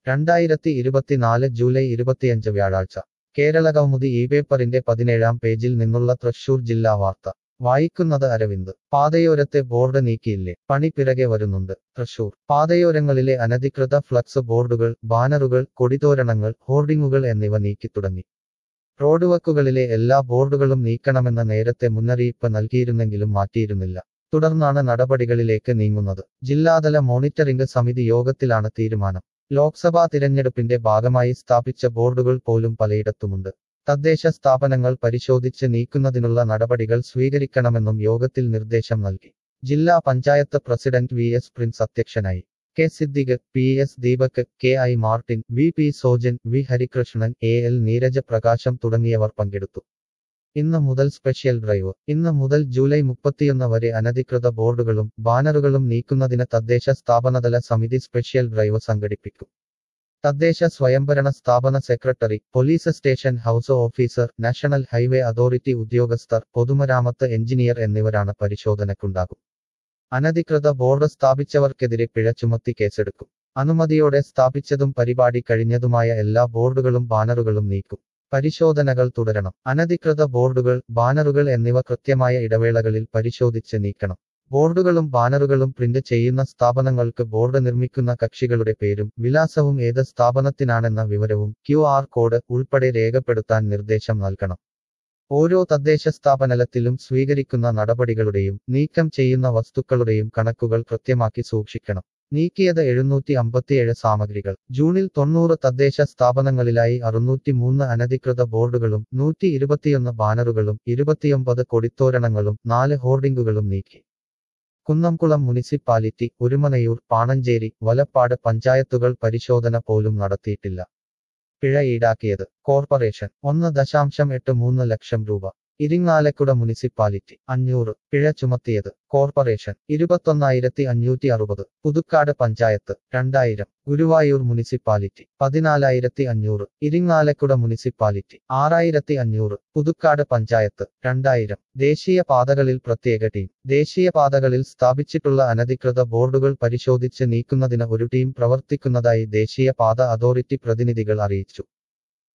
2024 July 25 വ്യാഴാഴ്ച കേരള കൗമുദി ഈ പേപ്പറിന്റെ 17-ാം പേജിൽ നിന്നുള്ള തൃശൂർ ജില്ലാ വാർത്ത വായിക്കുന്നത് അരവിന്ദ്. പാതയോരത്തെ ബോർഡ് നീക്കിയില്ലേ, പണി പിറകെ വരുന്നുണ്ട്. തൃശൂർ പാതയോരങ്ങളിലെ അനധികൃത ഫ്ലക്സ് ബോർഡുകൾ, ബാനറുകൾ, കൊടിതോരണങ്ങൾ, ഹോർഡിങ്ങുകൾ എന്നിവ നീക്കിത്തുടങ്ങി. റോഡുവക്കുകളിലെ എല്ലാ ബോർഡുകളും നീക്കണമെന്ന നേരത്തെ മുന്നറിയിപ്പ് നൽകിയിരുന്നെങ്കിലും മാറ്റിയിരുന്നില്ല. തുടർന്നാണ് നടപടികളിലേക്ക് നീങ്ങുന്നത്. ജില്ലാതല മോണിറ്ററിംഗ് സമിതി യോഗത്തിലാണ് തീരുമാനം. ലോക്സഭാ തിരഞ്ഞെടുപ്പിന്റെ ഭാഗമായി സ്ഥാപിച്ച ബോർഡുകൾ പോലും പലയിടത്തുമുണ്ട്. തദ്ദേശ സ്ഥാപനങ്ങൾ പരിശോധിച്ച് നീക്കുന്നതിനുള്ള നടപടികൾ സ്വീകരിക്കണമെന്നും യോഗത്തിൽ നിർദ്ദേശം നൽകി. ജില്ലാ panchayat president V S Prince അധ്യക്ഷനായി. K Siddique, P S Deepak, K I Martin, V P Sojan, V Harikrishnan, A L Neeraja Prakasham തുടങ്ങിയവർ പങ്കെടുത്തു. ഇന്ന് മുതൽ സ്പെഷ്യൽ ഡ്രൈവ്. ഇന്ന് മുതൽ ജൂലൈ 31 വരെ അനധികൃത ബോർഡുകളും ബാനറുകളും നീക്കുന്നതിന് തദ്ദേശ സ്ഥാപനതല സമിതി സ്പെഷ്യൽ ഡ്രൈവ് സംഘടിപ്പിക്കും. തദ്ദേശ സ്വയംഭരണ സ്ഥാപന secretary, police station house officer, national highway authority ഉദ്യോഗസ്ഥർ, പൊതുമരാമത്ത് എഞ്ചിനീയർ എന്നിവരാണ് പരിശോധനയ്ക്കുണ്ടാകും. അനധികൃത ബോർഡ് സ്ഥാപിച്ചവർക്കെതിരെ പിഴ ചുമത്തി കേസെടുക്കും. അനുമതിയോടെ സ്ഥാപിച്ചതും പരിപാടി കഴിഞ്ഞതുമായ എല്ലാ ബോർഡുകളും ബാനറുകളും നീക്കും. പരിശോധനകൾ തുടരണം. അനധികൃത ബോർഡുകൾ, ബാനറുകൾ എന്നിവ കൃത്യമായ ഇടവേളകളിൽ പരിശോധിച്ച് നീക്കണം. ബോർഡുകളും ബാനറുകളും പ്രിന്റ് ചെയ്യുന്ന സ്ഥാപനങ്ങൾക്ക് ബോർഡ് നിർമ്മിക്കുന്ന കക്ഷികളുടെ പേരും വിലാസവും ഏത് സ്ഥാപനത്തിനാണെന്ന വിവരവും QR കോഡ് ഉൾപ്പെടെ രേഖപ്പെടുത്താൻ നിർദ്ദേശം നൽകണം. ഓരോ തദ്ദേശ സ്ഥാപനത്തിലും സ്വീകരിക്കുന്ന നടപടികളുടെയും നീക്കം ചെയ്യുന്ന വസ്തുക്കളുടെയും കണക്കുകൾ കൃത്യമാക്കി സൂക്ഷിക്കണം. നീക്കിയത് 757 സാമഗ്രികൾ. ജൂണിൽ 90 തദ്ദേശ സ്ഥാപനങ്ങളിലായി 603 അനധികൃത ബോർഡുകളും 121 ബാനറുകളും 29 കൊടിത്തോരണങ്ങളും 4 ഹോർഡിങ്ങുകളും നീക്കി. കുന്നംകുളം മുനിസിപ്പാലിറ്റി, ഒരുമനയൂർ, പാണഞ്ചേരി, വലപ്പാട് പഞ്ചായത്തുകൾ പരിശോധന പോലും നടത്തിയിട്ടില്ല. പിഴ ഈടാക്കിയത് കോർപ്പറേഷൻ 1.83 ലക്ഷം രൂപ. ഇരിങ്ങാലക്കുട മുനിസിപ്പാലിറ്റി 500. പിഴ ചുമത്തിയത് corporation 21,560. Puthukkad panchayat 2000. Guruvayur municipality 14,500. Irinjalakuda municipality 6,500. Puthukkad panchayat 2000. ദേശീയ പാതകളിൽ പ്രത്യേക ടീം. ദേശീയ പാതകളിൽ സ്ഥാപിച്ചിട്ടുള്ള അനധികൃത ബോർഡുകൾ പരിശോധിച്ച് നീക്കുന്നതിന് ഒരു ടീം പ്രവർത്തിക്കുന്നതായി ദേശീയ പാത അതോറിറ്റി പ്രതിനിധികൾ അറിയിച്ചു.